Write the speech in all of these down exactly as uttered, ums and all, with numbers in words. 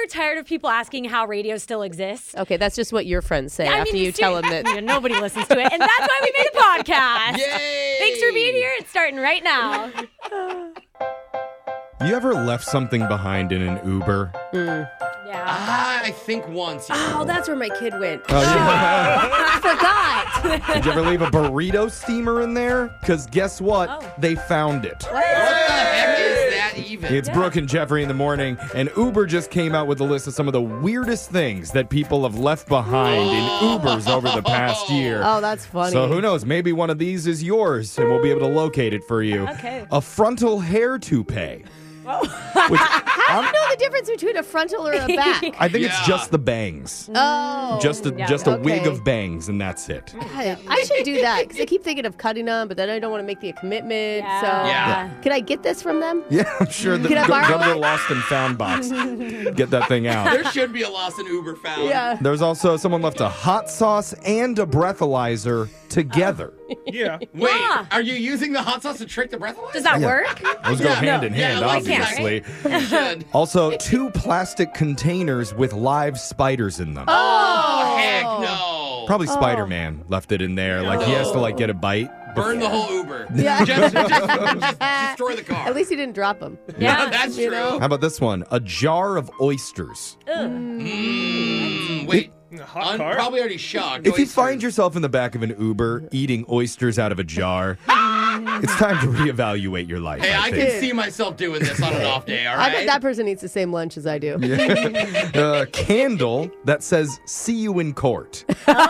ever tired of people asking how radio still exists? Okay, that's just what your friends say I after mean, you tell them that. Yeah, nobody listens to it, and that's why we made a podcast. Yay! Thanks for being here. It's starting right now. You ever left something behind in an Uber? Mm. Yeah. Ah, I think once. Oh, that's where my kid went. Oh, yeah. I forgot. Did you ever leave a burrito steamer in there? Because guess what? Oh. They found it. What the heck is that even? It's Brooke and Jeffrey in the morning, and Uber just came out with a list of some of the weirdest things that people have left behind in Ubers over the past year. Oh, that's funny. So who knows? Maybe one of these is yours, and we'll be able to locate it for you. Okay. A frontal hair toupee. Which How do you know the difference between a frontal or a back? I think Yeah. it's just the bangs. Oh. Just a, Yeah. just a wig Okay. of bangs, and that's it. God, I should do that because I keep thinking of cutting them, but then I don't want to make the commitment. Yeah. So, Yeah. can I get this from them? Yeah, I'm sure that Can I go, borrow go to the it? lost and found box. Get that thing out. There should be a lost and Uber found. Yeah. There's also someone left a hot sauce and a breathalyzer together. Yeah. Wait, Yeah. are you using the hot sauce to trick the breathalyzer? Does that Yeah. work? Those go Yeah. hand No. in Yeah, hand, it looks like that, obviously. You should. Also, two plastic containers with live spiders in them. Oh, heck no. Probably Spider-Man left it in there. Like, he has to, like, get a bite. Burn the whole Uber. Yeah. Just, just, just destroy the car. At least he didn't drop them. Yeah. That's You true. know? How about this one? A jar of oysters. Mm, wait. Hot Un- car? probably already shocked. If you Oysters. find yourself in the back of an Uber eating oysters out of a jar, it's time to reevaluate your life. Hey, I, I can think. see myself doing this on an off day, all I right? bet that person eats the same lunch as I do. A candle that says "See you in court."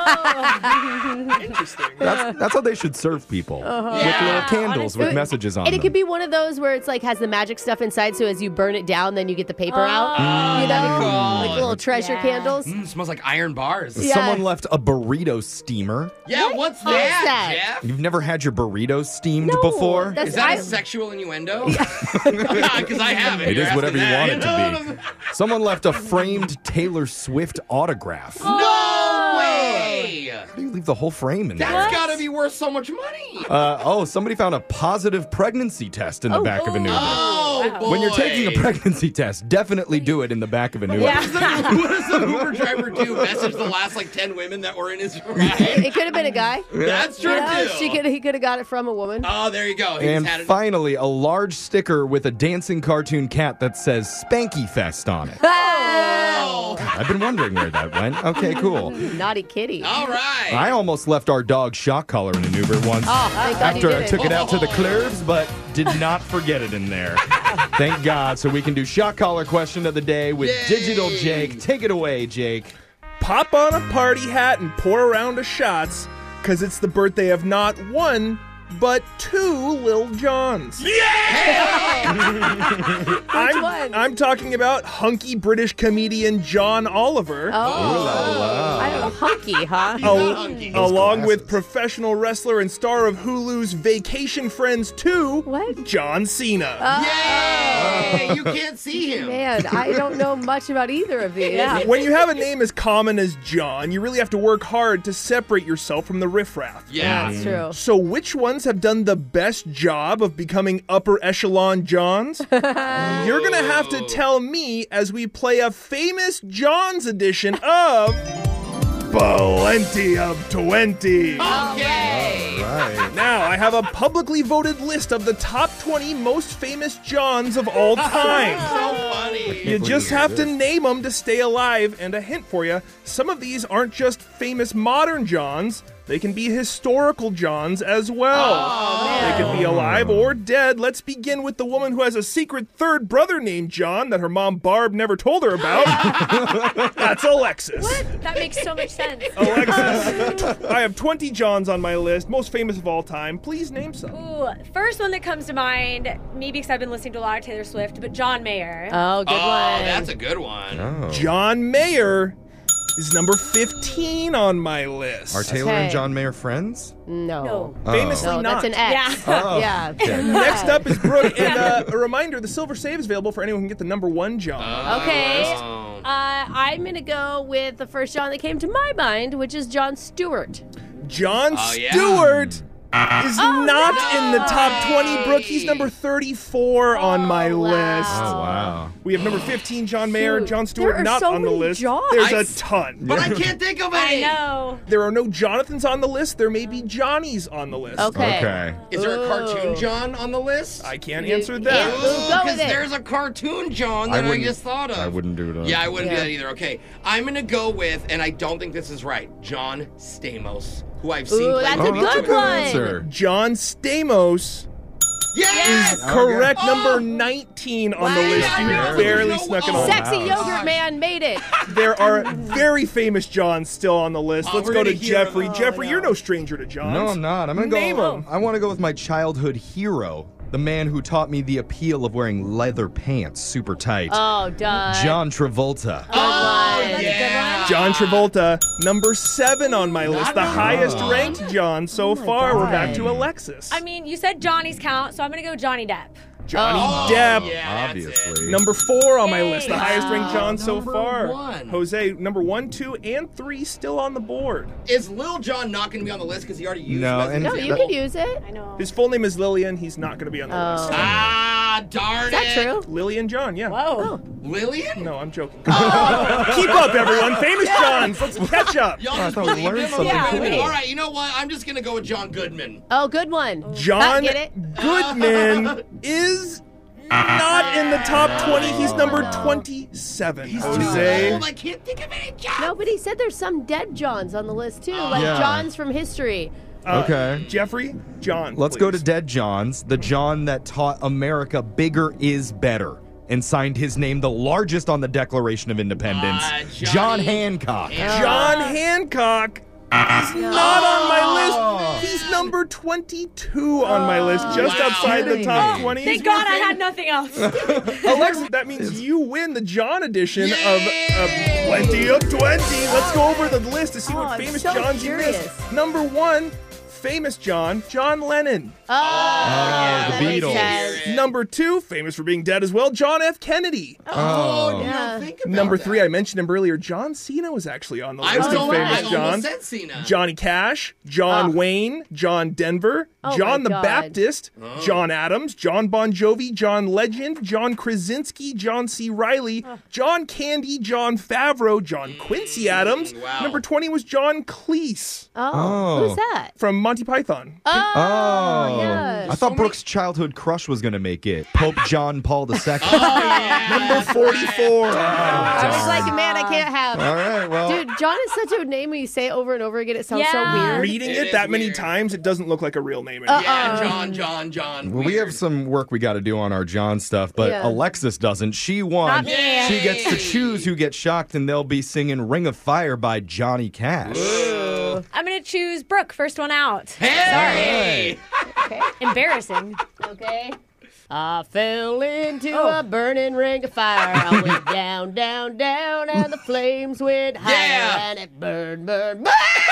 Interesting. That's, that's how they should serve people with Yeah, little candles with honestly. messages on And it them. could be one of those where it's like has the magic stuff inside, so as you burn it down, then you get the paper out. You know, cool. like little treasure Yeah. candles. Mm, smells like iron bars. Yeah. Someone left a burrito steamer. Yeah, what's What is that, that? Jeff? You've never had your burrito steamed No, before? that's- Is that I- a sexual innuendo? Because I haven't. It You're is whatever asking you that. want it to be. Someone left a framed Taylor Swift autograph. No way! How do you leave the whole frame in there? That's got to be worth so much money. Uh, oh, somebody found a positive pregnancy test in the back of an Uber. Oh, boy. When you're taking a pregnancy test, definitely do it in the back of an Uber. Yeah. What does the Uber driver do? Message the last like ten women that were in his ride? It could have been a guy. That's true You know, too. she could he could have got it from a woman. Oh, there you go. He's And had it. finally, a large sticker with a dancing cartoon cat that says Spanky Fest on it. Oh. I've been wondering where that went. Okay, cool. Naughty kitty. All right. I almost left our dog shock collar in an Uber once. Oh, thank God After you I did took it out to the Oh. clubs, but did not forget it in there. Thank God. So we can do shock collar question of the day with Yay. Digital Jake. Take it away, Jake. Pop on a party hat and pour a round of shots, because it's the birthday of not one, but two Lil Johns. I'm, one? I'm talking about hunky British comedian John Oliver. Oh, I don't know, hunky, huh? al- hunky. along with glasses. professional wrestler and star of Hulu's Vacation Friends two, What? John Cena. Yay! You can't see him. Man, I don't know much about either of these. Yeah. When you have a name as common as John, you really have to work hard to separate yourself from the riffraff. Yeah. That's true. So which ones have done the best job of becoming upper echelon Johns? You're gonna have to tell me as we play a famous Johns edition of Plenty of twenty. Okay. Right. Now, I have a publicly voted list of the top twenty most famous Johns of all time. So funny. You just have to name them to stay alive. And a hint for you, some of these aren't just famous modern Johns. They can be historical Johns as well. They could be alive or dead. Let's begin with the woman who has a secret third brother named John that her mom Barb never told her about. That's Alexis. That makes so much sense. Alexis. I have twenty Johns on my list, most famous of all time. Please name some. Ooh, first one that comes to mind, maybe because I've been listening to a lot of Taylor Swift, but John Mayer. Oh, good Oh, one. that's a good one. Oh. John Mayer is number fifteen on my list. Are Taylor Okay. and John Mayer friends? No. No. Oh. Famously No, not. that's an X. Yeah. Oh. Yeah. Okay. Next up is Brooke, and uh, a reminder, the Silver Save is available for anyone who can get the number one John. Okay. Oh. Uh, I'm going to go with the first John that came to my mind, which is John Stewart. John Oh, yeah. Stewart is Oh, not no. in the top twenty. Brooke, he's number thirty-four on my wow. list. Oh, wow. We have number fifteen, John Mayer. Shoot. John Stewart, There are not so on the many list. Johns. There's I a s- ton. But I can't think of I any. know. There are no Jonathans on the list. There may be Johnnies on the list. Okay. Okay. Is there a cartoon Ooh. John on the list? I can't You answer can't that. move. Go with Because it. there's a cartoon John that I, wouldn't- just thought of. I wouldn't do that. Yeah, I wouldn't Yeah. do that either. Okay, I'm going to go with, and I don't think this is right, John Stamos, who I've seen Ooh, play that's with a Oh, music. that's a good good one. answer. John Stamos Yes! is correct. Oh! Number nineteen on the Wow. list. You Yeah. barely No, snuck it oh. on. Sexy wow. yogurt Gosh. man made it. There are very famous Johns still on the list. Oh, Let's we're go to gonna hear Jeffrey. them. Jeffrey, Oh, you're no. no stranger to Johns. No, I'm not. I'm gonna Name go. 'em. I want to go with my childhood hero, the man who taught me the appeal of wearing leather pants super tight. Oh, duh. John Travolta. Oh, Good one. yeah. John Travolta, number seven on my list, the bad. highest ranked John so far. We're back to God. Alexis. I mean, you said Johnny's count, so I'm gonna go Johnny Depp. Johnny Oh, Depp, yeah, that's Obviously. it. number four on my Yay. list, the highest ranked John so Number far. one. Jose, number one, two, and three still on the board. Is Lil John not going to be on the list because he already used No, him as an and- No, you example? can use it. I know. His full name is Lillian. He's not going to be on the Oh. list. Ah, darn Is that it. true? Lillian John, yeah. Whoa. Lillian? No, I'm joking. Keep up, everyone. Famous Johns. Let's catch up. Y'all I just thought we believe learned him? something Okay, cool. All right, you know what? I'm just going to go with John Goodman. Oh, good one. John Get it? Goodman is not in the top twenty. He's number no. twenty-seven. He's too Jose. old. I can't think of any John. No, but he said there's some dead Johns on the list too, like Yeah. Johns from history. Uh, Okay. Jeffrey, John. Let's go to please. Dead Johns, the John that taught America bigger is better and signed his name the largest on the Declaration of Independence, Uh, Johnny John Hancock. John Hancock is not on my list. He's number twenty-two on my list, just wow. outside the Kidding top me. twenty. Thank God I had nothing else. Alexa, that means you win the John edition of uh, Plenty of twenty. Let's go over the list to see Oh, what I'm famous so Johns you curious. missed. Number one, famous John, John Lennon. Oh, yeah, that the makes Beatles. sense. Number two, famous for being dead as well, John F. Kennedy. Oh, Yeah. no, think about Number that. three, I mentioned him earlier, John Cena was actually on the I list was of almost, famous I Johns. almost said Cena. Johnny Cash, John Oh. Wayne, John Denver, Oh John my the God. Baptist, John Adams, John Bon Jovi, John Legend, John Krasinski, John C. Riley, John Candy, John Favreau, John Quincy Adams. wow. Number twenty was John Cleese Oh, Oh. who's that? from Monty Python. Oh, Oh, yes. I thought Brooke's childhood crush was going to make it. Pope John Paul the Second. Number forty-four. I was like, man, I can't have. All right, well. Dude, John is such a name when you say it over and over again. It sounds Yeah. so weird. Reading It it, is that many weird. times, it doesn't look like a real name anymore. Yeah, John, John, John. Well, we Weird. have some work we got to do on our John stuff, but Yeah. Alexis doesn't. She won. Not me. She gets to choose who gets shocked, and they'll be singing Ring of Fire by Johnny Cash. I'm gonna choose Brooke, first one out. Hey! Embarrassing. Okay. I fell into Oh. a burning ring of fire. I went down, down, down, and the flames went higher, Yeah. and it burned, burned,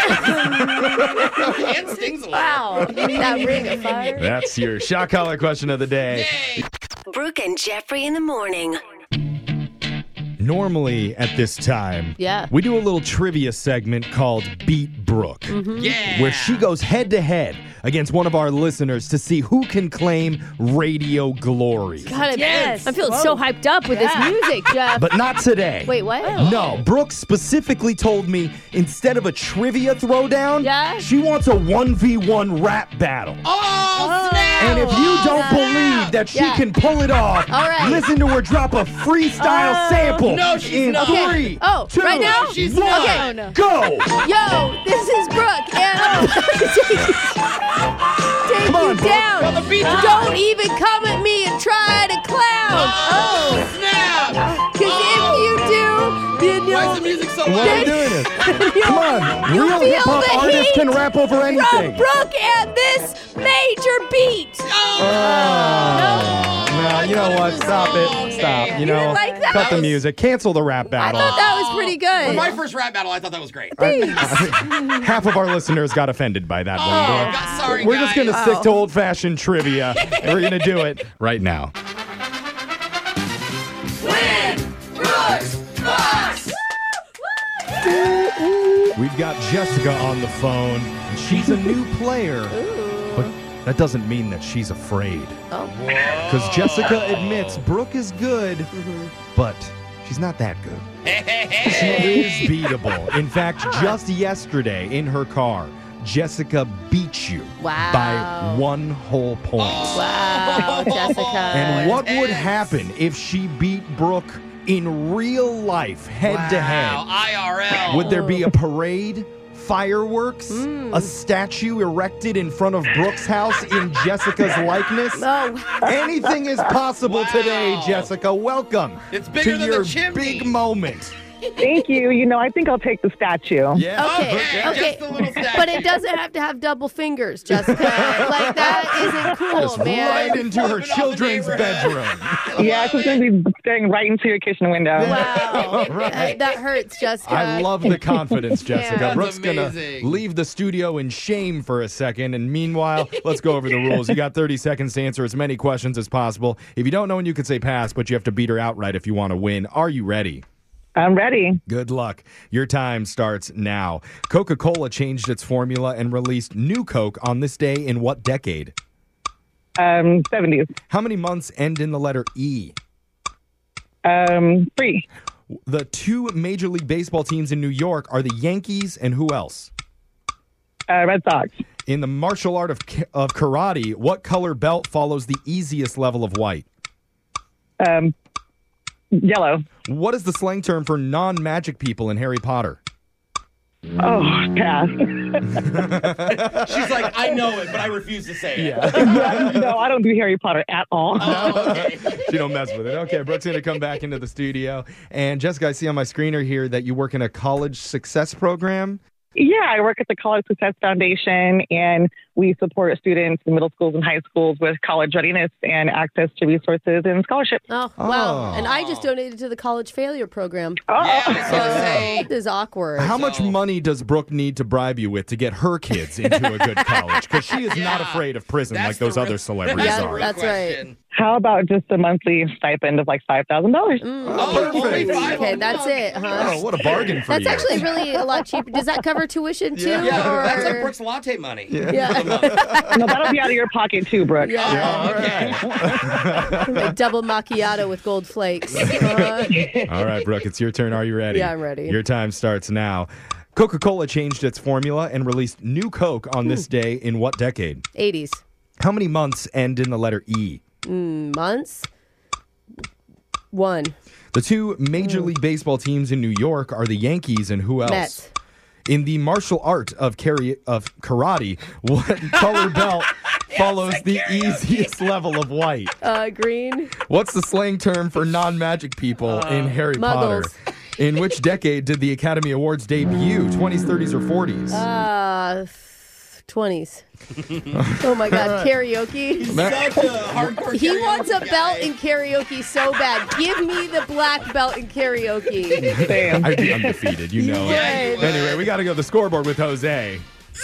And stings a lot. wow, in that ring of fire. That's your shock collar question of the day. Yay! Brooke and Jeffrey in the morning. Normally at this time, Yeah. we do a little trivia segment called Beat Brooke, Yeah. where she goes head to head against one of our listeners to see who can claim radio glory. God, I'm, Yes. I'm feeling so hyped up with Yeah. this music, Jeff. But not today. Wait, what? No, Brooke specifically told me instead of a trivia throwdown, Yeah? she wants a one v one rap battle. Oh, snap! And if you don't believe that she Yeah. can pull it off, All right. listen to her drop a freestyle Oh. sample No, she's in not. Okay. three, Oh, two, right now? She's one, not. Okay. Oh, no. go! Yo, this is Brooke, and I'm about to take, take Come on, you Brooke. down. Got the beat drop. Don't even come at me and try to clown. Oh, snap! Because if you do, then Why is you'll the music so Why are loud? you doing this? you'll- Come on, you'll real feel hip hop the artists heat can rap over from anything. Brooke and this major beat. Oh. No, you know what? Stop it. Stop. You know, didn't like that? cut the That was- music. Cancel the rap I battle. thought that was pretty For good. my first rap battle, I thought that was great. Half of our listeners got offended by that Oh, one, Brooke. God, sorry, We're just guys. going to stick to old fashioned trivia, and we're going to do it right now. We've got Jessica on the phone, and she's a new player, but that doesn't mean that she's afraid. Oh. Because Jessica admits Brooke is good, but she's not that good. She is beatable. In fact, just yesterday in her car, Jessica beat you Wow. by one whole point. Wow, Jessica. And what would Intense. happen if she beat Brooke in real life, head to Wow, head? I R L. Would there be a parade, fireworks, a statue erected in front of Brooke's house in Jessica's likeness? Oh, Anything is possible Wow. today, Jessica. Welcome It's bigger to than your the chimney. big moment. Thank you. You know, I think I'll take the statue. Yeah. okay, Okay, okay. just a little statue. But it doesn't have to have double fingers, Jessica. Like, that isn't cool, Just man. right into her Flipping off the children's neighborhood. bedroom. Yeah, it's just going to be staring right into your kitchen window. Wow. Right. that, that hurts, Jessica. I love the confidence, Jessica. That's Brooke's going to amazing. leave the studio in shame for a second. And meanwhile, let's go over the rules. You got thirty seconds to answer as many questions as possible. If you don't know, you could say pass, but you have to beat her outright if you want to win. Are you ready? I'm ready. Good luck. Your time starts now. Coca-Cola changed its formula and released new Coke on this day in what decade? Um, seventies. How many months end in the letter E? Um, three. The two Major League Baseball teams in New York are the Yankees and who else? Uh, Red Sox. In the martial art of, ka- of karate, what color belt follows the easiest level of white? Um, yellow. What is the slang term for non-magic people in Harry Potter? Oh, pass. She's like, I know it, but I refuse to say it. No, I don't do Harry Potter at all. Oh, okay. She don't mess with it. Okay, Brooke's going to come back into the studio. And Jessica, I see on my screener here that you work in a college success program. Yeah, I work at the College Success Foundation, and we support students in middle schools and high schools with college readiness and access to resources and scholarships. Oh, wow. And I just donated to the college failure program. Yeah, I was So gonna say. this is awkward. How much So- money does Brooke need to bribe you with to get her kids into a good college? Because she is not Yeah. afraid of prison That's like those the other real- celebrities that's the Yeah, are. real that's right. question. How about just a monthly stipend of like five thousand dollars? Oh, only Perfect. five Okay, on that's one. it, huh? Oh, what a bargain for That's you. actually really a lot cheaper. Does that cover tuition too? Yeah, or... that's like Brooke's latte money. Yeah. No, that'll be out of your pocket too, Brooke. Yeah. Oh, okay. A double macchiato with gold flakes. Uh, All right, Brooke, it's your turn. Are you ready? Yeah, I'm ready. Your time starts now. Coca-Cola changed its formula and released new Coke on this day in what decade? eighties. How many months end in the letter E? Months? One. The two Major League Baseball teams in New York are the Yankees and who else? Mets. In the martial art of, kari- of karate, what color belt follows the easiest level of white? Uh, green. What's the slang term for non-magic people in Harry Potter? Muggles. In which decade did the Academy Awards debut? twenties, thirties, or forties? Uh, twenties. Oh my God, karaoke. Such a hardcore He wants a karaoke belt guy. in karaoke so bad. Give me the black belt in karaoke. Same. I'd be undefeated, you know Yeah, it. you would. Anyway, we got to go to the scoreboard with Jose.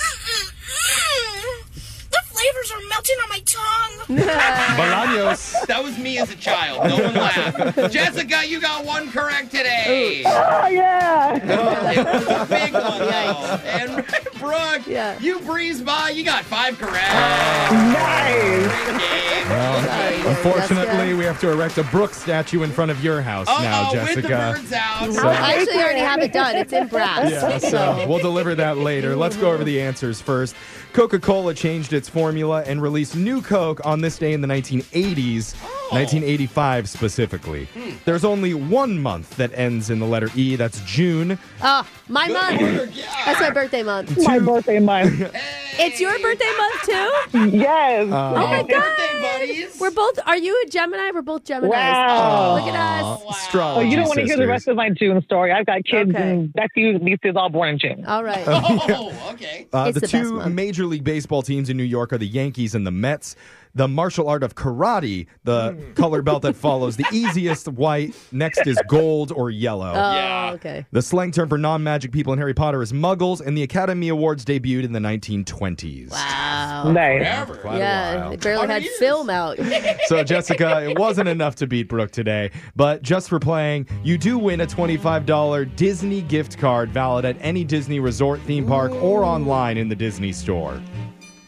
The flavors are melting on my tongue. Bolaños. That was me as a child. No one laughed. Jessica, you got one correct today. Oh, yeah. It was a big one, though. And Brooke, Yeah. you breezed by. You got five correct. Nice. Great game. Sorry, Unfortunately, Jessica. we have to erect a Brooke statue in front of your house now, Uh-oh, with the Jessica. birds out. So- I actually already have it done. It's in brass. Yeah, so we'll deliver that later. Let's go over the answers first. Coca-Cola changed its formula and released new Coke on this day in the nineteen eighties, nineteen eighty-five specifically. There's only one month that ends in the letter E. That's June. Oh, my month. Work, yeah. That's my birthday month. My birthday month. It's your birthday month too? Yes. Oh my Birthday God. buddies. We're both, are you a Gemini? We're both Geminis. Wow. Look at us. Wow. Astrology Oh, you don't want to hear the sisters. rest of my June story. I've got kids Okay. and nephews, nieces all born in June. All right. Oh, okay. Uh, It's the, the best two month. Major League Baseball teams in New York are the Yankees and the Mets. The martial art of karate, the color belt that follows the easiest white. Next is gold or yellow. Oh, Yeah. okay. The slang term for non-magic people in Harry Potter is muggles, and the Academy Awards debuted in the nineteen twenties. Wow. Nice. Forever. Quite a Yeah, while. they barely Hundred had years. film out. So, Jessica, it wasn't enough to beat Brooke today, but just for playing, you do win a twenty-five dollars Disney gift card valid at any Disney resort, theme park, or online in the Disney store.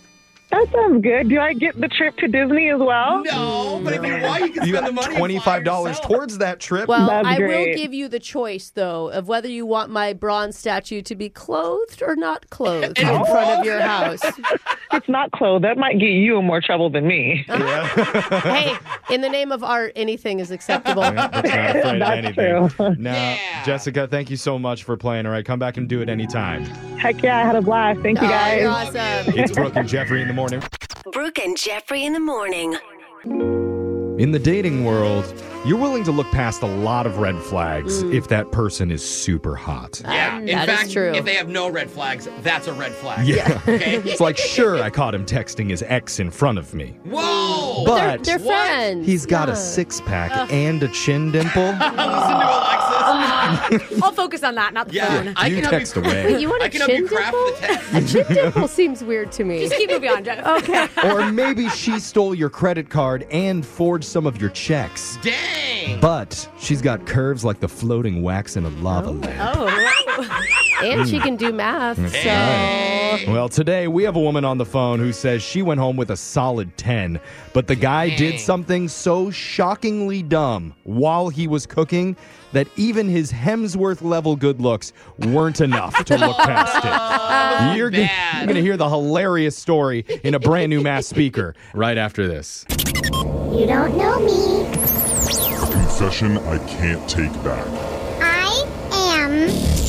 That sounds good. Do I get the trip to Disney as well? No, but if you want, you can You spend the got money. and fly twenty-five dollars yourself. towards that trip. Well, That's I will great. give you the choice, though, of whether you want my bronze statue to be clothed or not clothed in And front of your house. It's not clothes. That might get you in more trouble than me. Hey, in the name of art, anything is acceptable. That's not afraid of That's anything. true. Now, Yeah. Jessica, thank you so much for playing. All right, come back and do it anytime. Heck yeah, I had a blast. Thank you Oh, guys. you're awesome. It's Brooke and Jeffrey in the morning. Brooke and Jeffrey in the morning. In the dating world, you're willing to look past a lot of red flags if that person is super hot. Yeah, in That is fact, true. if they have no red flags, that's a red flag. Yeah. Okay. It's like, sure, I caught him texting his ex in front of me, Whoa. They're, but they're What? friends. he's got Yeah. a six-pack and a chin dimple. Listen to Alexis. I'll focus on that, not the Yeah, phone. I You can help text you. away. You want a I can help chin you craft dimple? the text. A chin dimple seems weird to me. Just keep moving on, Jeff. Okay. Or maybe she stole your credit card and forged some of your checks. Dang. But she's got curves like the floating wax in a lava lamp. Oh. And she can do math, so... Well, today we have a woman on the phone who says she went home with a solid ten, but the guy did something so shockingly dumb while he was cooking that even his Hemsworth level good looks weren't enough to look past it. You're gonna, bad. you're gonna hear the hilarious story in a brand new Mass Speaker right after this. You don't know me. Confession I can't take back. I am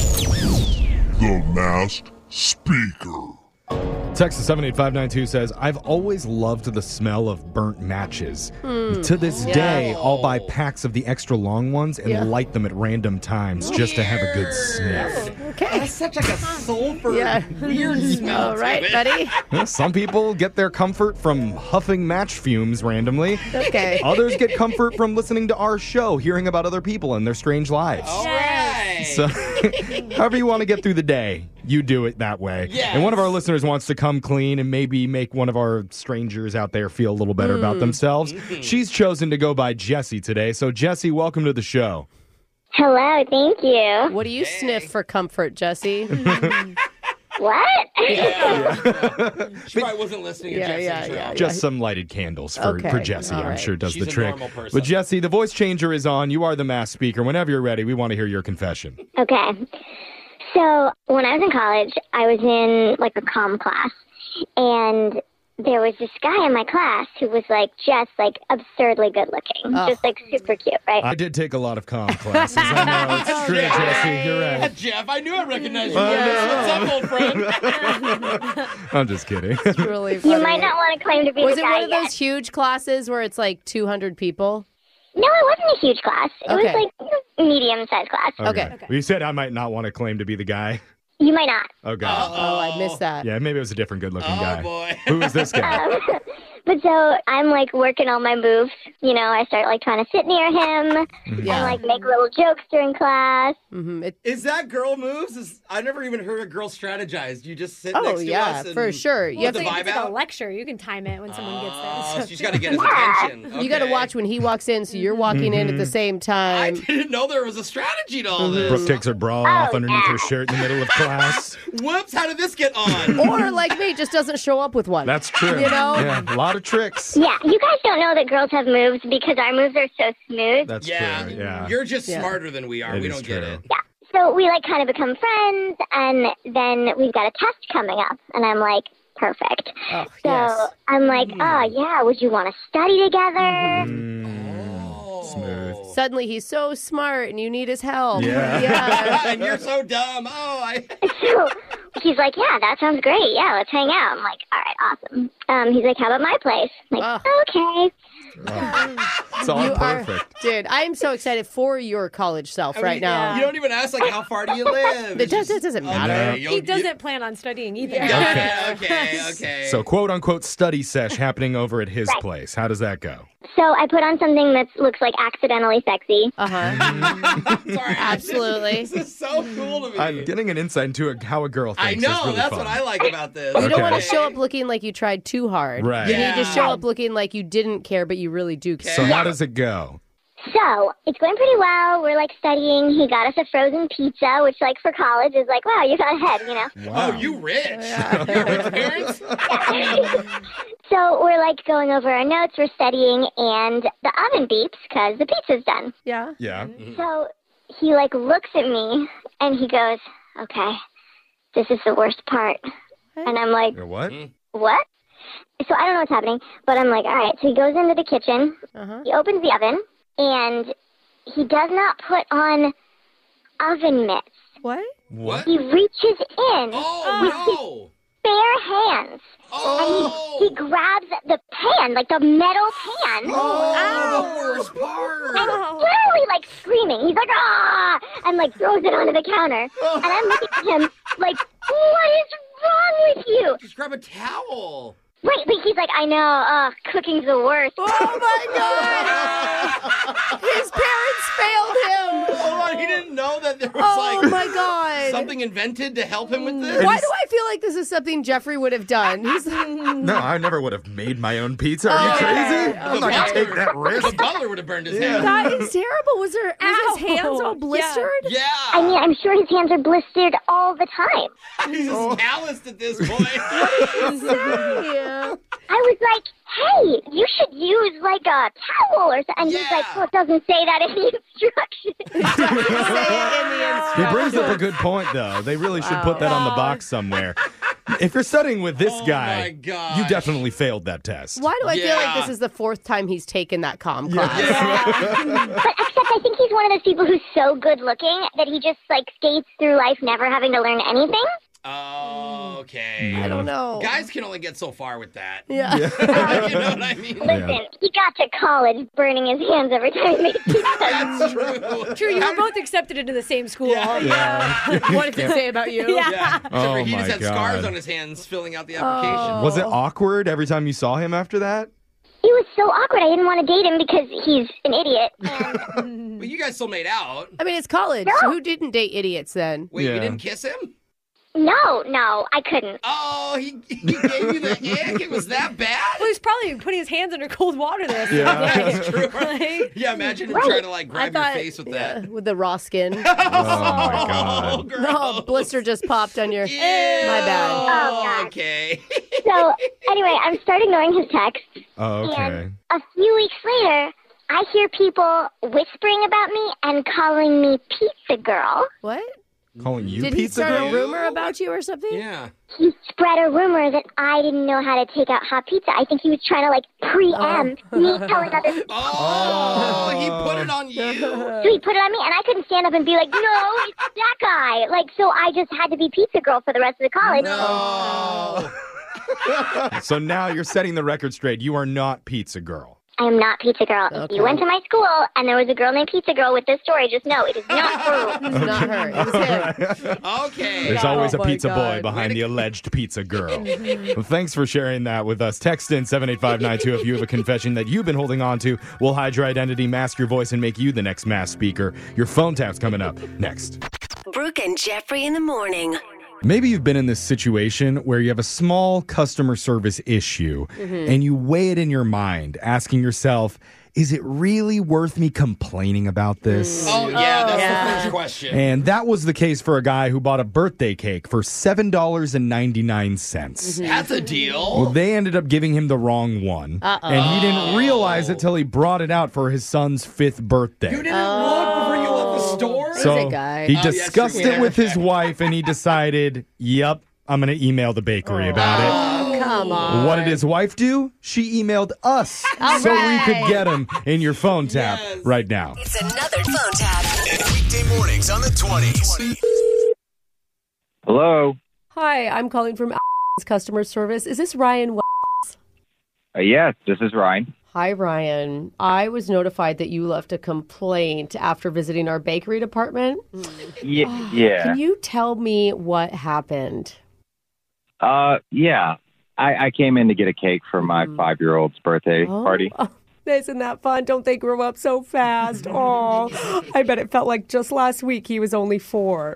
The Masked Speaker. Texas seven eight five nine two says, I've always loved the smell of burnt matches. To this day, I'll buy packs of the extra long ones and Yeah. light them at random times just to have a good sniff. Okay. That's such like a sulfur Yeah. weird smell. All to right, it. buddy. Yeah, some people get their comfort from huffing match fumes randomly. Okay. Others get comfort from listening to our show, hearing about other people and their strange lives. All right. So, however you want to get through the day, you do it that way. Yes. And one of our listeners wants to come clean and maybe make one of our strangers out there feel a little better about themselves. She's chosen to go by Jessie today. So, Jessie, welcome to the show. Hello, thank you. What do you sniff for comfort, Jesse? What? She probably wasn't listening to Yeah, Jeff's yeah, intro. yeah, Just some lighted candles for, Okay, for Jessie. all I'm right. sure does She's the a trick. normal person. But, Jessie, the voice changer is on. You are the mass speaker. Whenever you're ready, we want to hear your confession. Okay. So when I was in college, I was in like a comm class, and there was this guy in my class who was like just like absurdly good looking, Oh. just like super cute, right? I did take a lot of comm classes. I know. It's true, Jessie. You're Yeah, right. Jeff, I knew I recognized you. I What's up, old friend? I'm just kidding. Really funny. You might not want to claim to be Was the it guy one of yet. those huge classes where it's like two hundred people? No, it wasn't a huge class. It Okay. was like a medium-sized class. Okay. Well, you said I might not want to claim to be the guy. You might not. Okay. Oh, I missed that. Yeah, maybe it was a different good looking Oh, guy. boy. Who is this guy? Um, but so I'm like working on my moves. You know, I start like trying to sit near him Yeah. and like make little jokes during class. hmm It, Is that girl moves? Is, I've never even heard a girl strategize. You just sit oh, next to yeah, us and for sure. let You have the It's like, vibe it's like a out? lecture. You can time it when someone gets Oh, there. she's got to get his Yeah. attention. You got to Okay. watch when he walks in, so you're walking in at the same I time. didn't know there was a strategy to all this. Brooke takes her bra off Oh, underneath yeah. her shirt in the middle of class. Whoops, how did this get on? Or like me, just doesn't show up with one. That's true. You know? Yeah, a lot of tricks. Yeah, you guys don't know that girls have moves because our moves are so smooth. That's yeah, true. Yeah. you're just Yeah. smarter than we are. It we is don't get true. it. Yeah. So we like kind of become friends, and then we've got a test coming up, and I'm like, perfect. Oh, So yes. I'm like, oh yeah, would you want to study together? Oh. Smooth. Suddenly he's so smart and you need his help. Yeah. Yeah. and you're so dumb. Oh, I. So he's like, yeah, that sounds great. Yeah, let's hang out. I'm like, all right, awesome. Um, he's like, how about my place? I'm like, Oh. okay. It's all You are, perfect. dude, I am so excited for your college self I right mean, now. You don't even ask like how far do you live? It does- it doesn't matter. Okay, He you'll- doesn't plan on studying either. You, yeah, okay, okay. So, quote unquote, study sesh happening over at his Right. place. How does that go? So I put on something that looks like accidentally sexy. Uh-huh. Sorry, Absolutely. This is so cool to me. I'm getting an insight into a, how a girl I thinks. is know. really That's fun. what I like about this. You don't Okay. want to show up looking like you tried too hard. Right. You need to show Yeah. up looking like you didn't care, but you really do care. So, how does it go? So it's going pretty well. We're like studying. He got us a frozen pizza, which like for college is like, wow, you got ahead, you know? Wow. Oh, you rich. Your rich parents? So we're like going over our notes, we're studying, and the oven beeps because the pizza's done. Yeah. Yeah. So he like looks at me and he goes, okay, this is the worst part. And I'm like, what? What? So I don't know what's happening, but I'm like, all right. So he goes into the kitchen, Uh-huh. he opens the oven, and he does not put on oven mitts. What? What? He reaches in Oh, with no. his bare hands. Oh. And he, he grabs the pan, like the metal pan. Oh, the worst part. And he's literally like screaming. He's like, ah! And like throws it onto the counter. And I'm looking at him like, what is wrong with you? Just grab a towel. Wait, but he's like, I know, uh, cooking's the worst. Oh my God! His parents failed him. Hold on, he didn't know that there was Oh like my God! something invented to help him with this. Why do I feel like this is something Jeffrey would have done? He's No, I never would have made my own pizza. Are you Oh, crazy? okay. I'm not going to take that risk. The butler would have burned his Yeah. hand. That is terrible. Was there was his hands all Ow. blistered? Yeah. I mean, I'm sure his hands are blistered all the time. He's just calloused at this point. Yeah. I was like, hey, you should use like a towel or something. And he's like, Yeah. well, it doesn't say that in the instructions. He brings up a good point, though. They really should put that on the box somewhere. If you're studying with this Oh, guy, my gosh. you definitely failed that test. Why do I feel like Yeah. this is the fourth time he's taken that comm class? But except I think he's one of those people who's so good looking that he just like skates through life never having to learn anything. Oh, okay. I don't know. Guys can only get so far with that. Yeah. You know what I mean? Listen, he got to college burning his hands every time he made pizza. That's true. True, you were both accepted into the same school. Yeah. What did it say about you? Yeah. Yeah. Oh, Except he just my had God. scars on his hands filling out the application. Was it awkward every time you saw him after that? It was so awkward. I didn't want to date him because he's an idiot. And But you guys still made out. I mean, it's college. Who didn't date idiots then? Wait, Yeah. you didn't kiss him? no, no, I couldn't. Oh, he, he gave you the ick? It was that bad? Well, he's probably putting his hands under cold water this. Yeah. That's true. Like, Yeah, imagine him Right. trying to like I grab thought, your face with yeah, that. with the raw skin. Oh, my God. Oh, gross. No, blister just popped on your. Ew. My bad. Oh, God. Okay. So anyway, I'm starting ignoring his texts. Oh, okay. And a few weeks later, I hear people whispering about me and calling me Pizza Girl. What? Calling you Did he pizza start girl? a rumor about you or something? Yeah. He spread a rumor that I didn't know how to take out hot pizza. I think he was trying to like preempt me telling others. Oh, he put it on you. So he put it on me, and I couldn't stand up and be like, no, it's that guy. Like, so I just had to be Pizza Girl for the rest of the college. No. So now you're setting the record straight. You are not pizza girl. I am not Pizza Girl. If Okay. you went to my school and there was a girl named Pizza Girl with this story, just know it is not true. It's not her. It was him. Okay. There's always Oh, a my pizza boy God. behind the alleged pizza girl. Well, thanks for sharing that with us. Text in seven eight five nine two if you have a confession that you've been holding on to. We'll hide your identity, mask your voice, and make you the next mass speaker. Your phone tap's coming up next. Brooke and Jeffrey in the morning. Maybe you've been in this situation where you have a small customer service issue and you weigh it in your mind, asking yourself, is it really worth me complaining about this? Oh, yeah, that's yeah. the first question. And that was the case for a guy who bought a birthday cake for seven dollars and ninety-nine cents. That's a deal. Well, they ended up giving him the wrong one. Uh-oh. And he didn't realize it till he brought it out for his son's fifth birthday. You didn't look before you left the store? so Who's that guy? he Oh, yeah, discussed true. it with his wife and he decided, yep, I'm going to email the bakery about it. Come on. What did his wife do? She emailed us All so right. we could get him in your phone tap Yes. right now. It's another phone tap. Weekday mornings on the twenties. Hello. Hi, I'm calling from customer service. Is this Ryan? Uh, yes, this is Ryan. Hi, Ryan. I was notified that you left a complaint after visiting our bakery department. Y- yeah. Can you tell me what happened? Uh, yeah. I, I came in to get a cake for my Mm. five-year-old's birthday Oh. party. Oh, isn't that fun? Don't they grow up so fast? Oh, I bet it felt like just last week he was only four.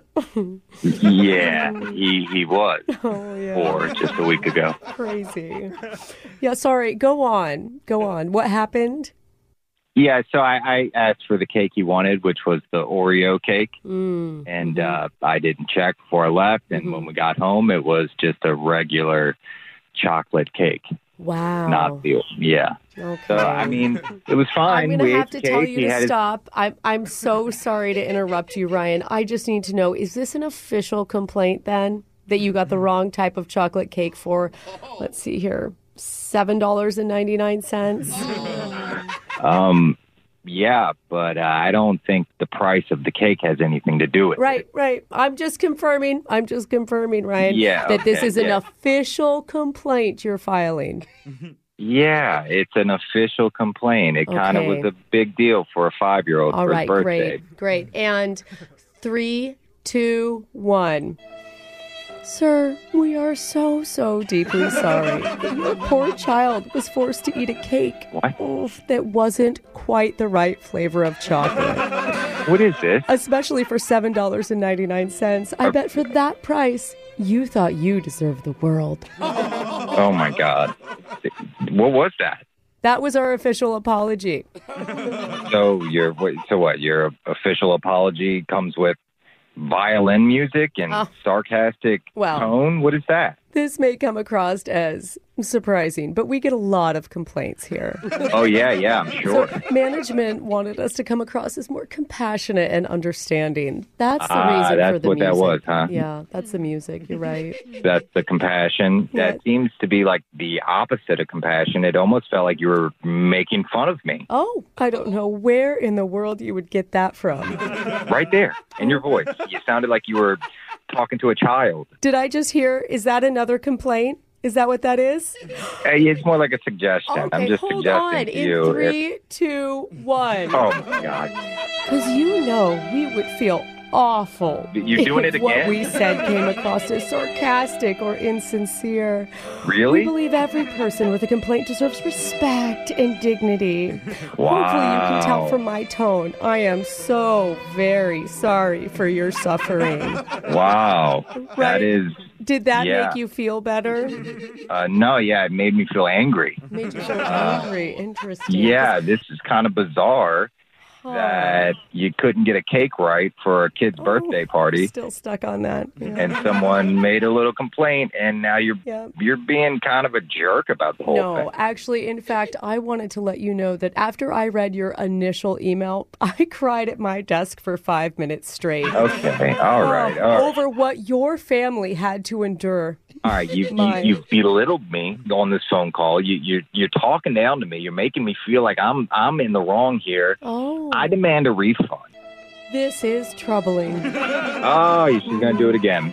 Yeah, he he was Oh, yeah. four just a week ago. Crazy. Yeah, sorry. Go on. Go on. What happened? Yeah, so I, I asked for the cake he wanted, which was the Oreo cake. Mm. And uh, I didn't check before I left. And Mm-hmm. when we got home, it was just a regular chocolate cake. Wow. Not the, yeah. Okay. So, I mean, it was fine. I'm going We to ate have to the tell cake. you He to had his- stop. I'm, I'm so sorry to interrupt you, Ryan. I just need to know, is this an official complaint then that you got the wrong type of chocolate cake for, let's see here, seven dollars and ninety-nine cents? Um, yeah, but uh, I don't think the price of the cake has anything to do with it. Right, right. I'm just confirming. I'm just confirming, Ryan, Yeah, that this okay, is an yeah. official complaint you're filing. Yeah, it's an official complaint. It kind of Okay. was a big deal for a five-year-old All for right, his birthday. great, great. And three, two, one. Sir, we are so, so deeply sorry that your poor child was forced to eat a cake oof, that wasn't quite the right flavor of chocolate. What is this? Especially for seven dollars and ninety-nine cents. I bet for that price, you thought you deserved the world. Oh, my God. What was that? That was our official apology. So your wait, so what? Your official apology comes with violin music and Oh. sarcastic Well. tone? What is that? This may come across as surprising, but we get a lot of complaints here. Oh, yeah, yeah, I'm sure. So management wanted us to come across as more compassionate and understanding. That's the Ah, reason that's for the what that music. was, huh? Yeah, that's the music. You're right. That's the compassion. Yeah. That seems to be like the opposite of compassion. It almost felt like you were making fun of me. Oh, I don't know where in the world you would get that from. Right there, in your voice. You sounded like you were talking to a child. Did I just hear, is that another complaint? Is that what that is? Hey, it's more like a suggestion. Okay, I'm just hold suggesting on. to In you. if- three, two, one. Oh, my God. Because you know we would feel awful. You're doing if it what again? we said came across as sarcastic or insincere. Really? We believe every person with a complaint deserves respect and dignity. Hopefully you can tell Wow. from my tone. I am so very sorry for your suffering. Wow. Right. That is... Did that Yeah. make you feel better? Uh, no, yeah, it made me feel angry. Made you feel Uh, angry. Interesting. Yeah, this is kind of bizarre that you couldn't get a cake right for a kid's birthday party. Still stuck on that. Yeah. And someone made a little complaint, and now you're Yeah. you're being kind of a jerk about the whole No, thing. actually, in fact, I wanted to let you know that after I read your initial email, I cried at my desk for five minutes straight. Okay, all right, Oh, all right. Over what your family had to endure. All right, you, you Mine. you belittled me on this phone call. You you you're talking down to me. You're making me feel like I'm I'm in the wrong here. Oh, I demand a refund. this is troubling. Oh, she's gonna do it again.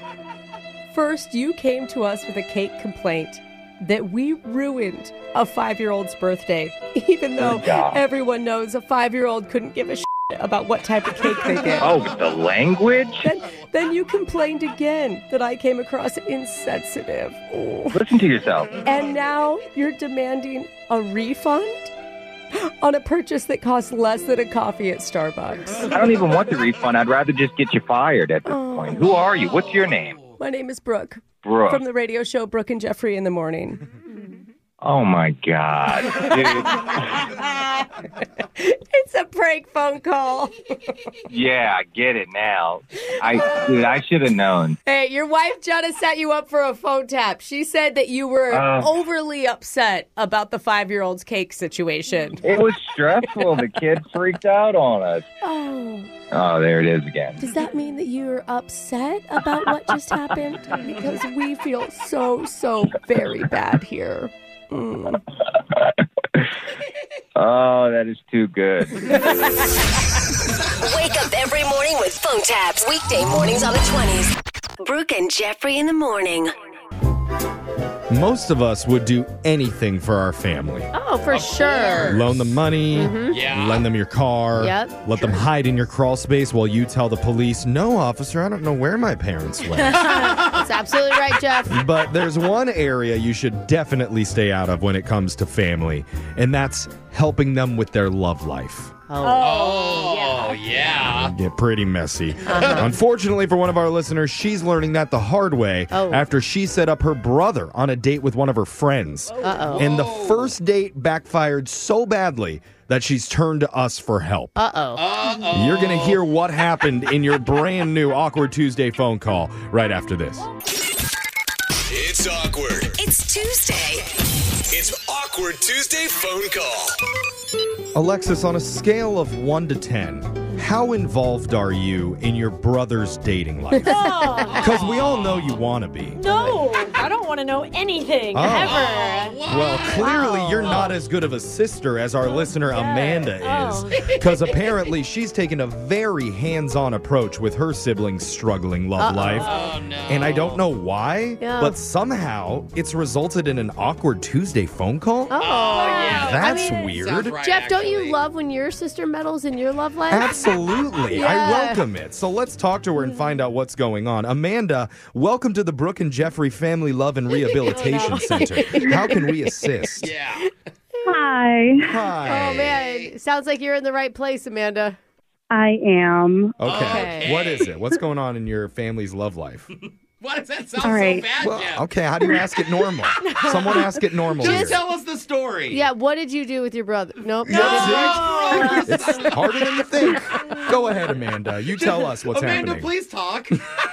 First, you came to us with a cake complaint that we ruined a five-year-old's birthday, even though Good job. everyone knows a five-year-old couldn't give a shit about what type of cake they get. Oh, the language. Then, then you complained again that I came across insensitive. Oh. Listen to yourself. And now you're demanding a refund on a purchase that costs less than a coffee at Starbucks. I don't even want the refund. I'd rather just get you fired at this Oh. point. Who are you? What's your name? My name is Brooke. Brooke. From the radio show Brooke and Jeffrey in the Morning. Oh, my God. Dude. It's a prank phone call. Yeah, I get it now. I dude, I should have known. Hey, your wife Jenna set you up for a phone tap. She said that you were Uh. overly upset about the five-year-old's cake situation. It was stressful. The kid freaked out on us. Oh, Oh, there it is again. does that mean that you're upset about what just happened? Because we feel so, so very bad here. Mm. Oh, that is too good. Wake up every morning with phone taps. Weekday mornings on the twenties. Brooke and Jeffrey in the morning. Most of us would do anything for our family. Oh, for sure. Loan them money, Yeah. lend them your car, Yep. let them hide in your crawl space while you tell the police, no, officer, I don't know where my parents went. That's absolutely right, Jeff. But there's one area you should definitely stay out of when it comes to family, and that's helping them with their love life. Oh, oh yeah. Get pretty messy. Uh-huh. Unfortunately for one of our listeners, she's learning that the hard way oh. after she set up her brother on a date with one of her friends. Uh-oh. And the first date backfired so badly that she's turned to us for help. Uh-oh. Uh-oh. You're going to hear what happened in your brand new Awkward Tuesday phone call right after this. It's awkward. It's Tuesday. It's Awkward Tuesday phone call. Alexis, on a scale of one to ten, how involved are you in your brother's dating life? Because we all know you want to be. No, I don't want to know anything, Oh. ever. Well, clearly Wow. you're not as good of a sister as our listener Amanda Oh. is. Because apparently she's taken a very hands-on approach with her siblings' struggling love Uh-oh. life. Oh, no. And I don't know why, Yeah. but somehow it's resulted in an Awkward Tuesday phone call. Oh, yeah. That's I mean, weird. Sounds right, Jeff, don't you actually. love when your sister meddles in your love life? Absolutely. Yeah. I welcome it. So let's talk to her and find out what's going on. Amanda, welcome to the Brooke and Jeffrey Family Love and Rehabilitation Center. How can we assist? Yeah. Hi, Hi. Oh, man. Sounds like you're in the right place, Amanda. I am. Okay. Okay. What is it? What's going on in your family's love life? Why does that sound All right. so bad, Well, Jeff? okay, how do you ask it normal? Someone ask it normal Just here. tell us the story. Yeah, what did you do with your brother? Nope. No. What did you- It's harder than you think. Go ahead, Amanda. You tell us what's Amanda, happening. please talk.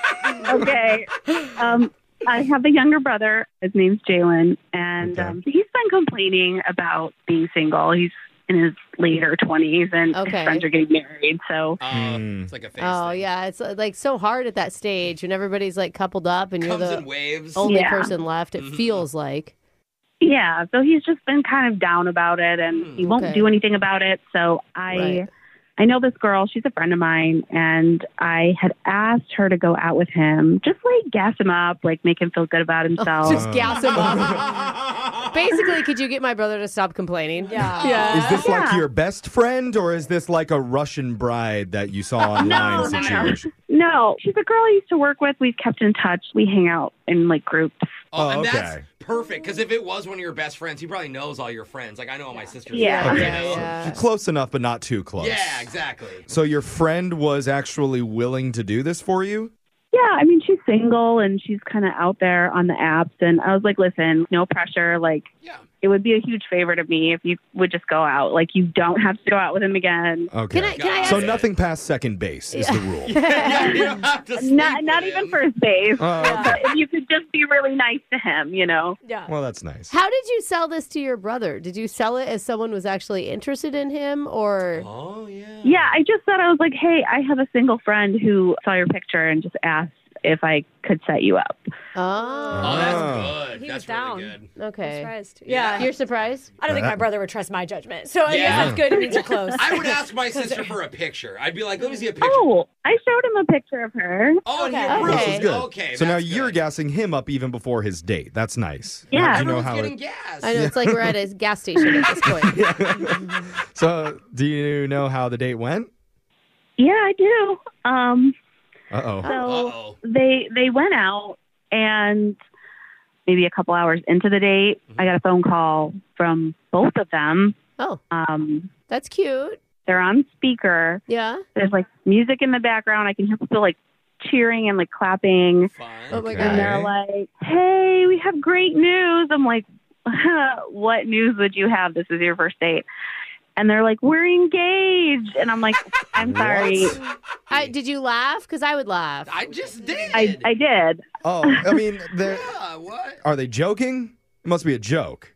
Okay. Um, I have a younger brother. His name's Jalen, and Okay. um, he's been complaining about being single. He's in his later twenties, and Okay. his friends are getting married. So, Uh, Mm. It's like a face Oh, thing. yeah. It's uh, like so hard at that stage when everybody's like coupled up and you're Comes the in waves. only Yeah. person left. It Mhm. feels like. yeah. So he's just been kind of down about it, and Hmm. he won't Okay. do anything about it. So I. Right. I know this girl, she's a friend of mine, and I had asked her to go out with him, just like gas him up, like make him feel good about himself. Just gas him up. Basically, could you get my brother to stop complaining? Yeah. Yeah. Is this like Yeah. your best friend, or is this like a Russian bride that you saw online no, no, no. situation? No, she's a girl I used to work with. We've kept in touch. We hang out in like groups. Oh, Oh, and okay. that's perfect. Because if it was one of your best friends, he probably knows all your friends. Like I know all my sisters. Yeah. friends, Okay. you know? Yeah. Close enough, but not too close. Yeah, exactly. So your friend was actually willing to do this for you? Yeah, I mean, she's single and she's kind of out there on the apps. And I was like, listen, no pressure. Like, Yeah. it would be a huge favor to me if you would just go out. Like, you don't have to go out with him again. Okay. Can I, can I so ask? nothing past second base is the rule. Yeah, you don't have to sleep Not, not with even him. first base. Oh, okay. But if you could just be really nice to him, you know? Yeah. Well, that's nice. How did you sell this to your brother? Did you sell it as someone was actually interested in him, or? Oh, yeah. Yeah, I just said, I was like, hey, I have a single friend who saw your picture and just asked if I could set you up. Oh, Oh, that's good. He that's was down. really good. I'm okay. surprised. Yeah. Yeah. You're surprised? I don't think my brother would trust my judgment. So I Yeah. guess that's good. It means you're close. I would ask my sister for a picture. I'd be like, let me see a picture. Oh, I showed him a picture of her. Oh, and Okay. he approved. Okay. This is good. Okay, so now that's you're good. gassing him up even before his date. That's nice. Yeah. Now, do you know Everyone's how getting it, gas. I know it's like we're at a gas station at this point. So do you know how the date went? Yeah, I do. Um, Uh-oh. so Uh-oh. they they went out, and maybe a couple hours into the date, I got a phone call from both of them. Oh, Um, that's cute. they're on speaker. Yeah. There's like music in the background. I can hear people like cheering and like clapping. Fun. Oh my Okay. And they're like, "Hey, we have great news." I'm like, "What news would you have? This is your first date." And they're like, "We're engaged." And I'm like, "I'm sorry." What? I, did you laugh? Because I would laugh. I just did. I, I did. Oh, I mean, they're- Yeah, what? are they joking? It must be a joke.